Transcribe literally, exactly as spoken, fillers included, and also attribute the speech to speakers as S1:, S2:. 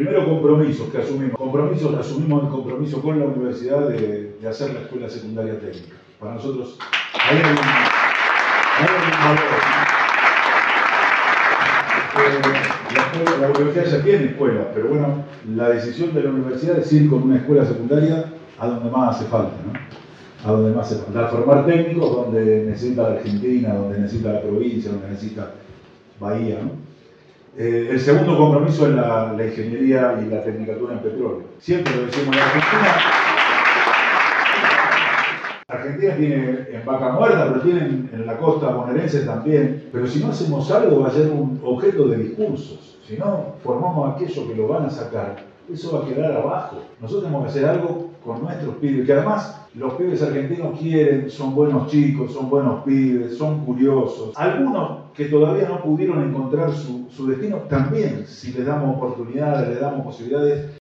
S1: Primero, compromisos que asumimos. Compromisos, asumimos el compromiso con la universidad de, de hacer la escuela secundaria técnica. Para nosotros, ahí hay un, ahí hay un valor. Eh, la, escuela, la universidad ya tiene escuelas, pero bueno, la decisión de la universidad es ir con una escuela secundaria a donde más hace falta, ¿no? A donde más hace falta. Formar técnicos donde necesita la Argentina, donde necesita la provincia, donde necesita Bahía, ¿no? Eh, el segundo compromiso es la, la ingeniería y la tecnicatura en petróleo. Siempre lo decimos, la Argentina, Argentina tiene en Vaca Muerta, pero tiene en, en la costa bonaerense también. Pero si no hacemos algo va a ser un objeto de discursos. Si no formamos aquello que lo van a sacar, eso va a quedar abajo. Nosotros tenemos que hacer algo con nuestros pibes, que además los pibes argentinos quieren, son buenos chicos, son buenos pibes, son curiosos. Algunos que todavía no pudieron encontrar su, su destino, también, si les damos oportunidades, les damos posibilidades,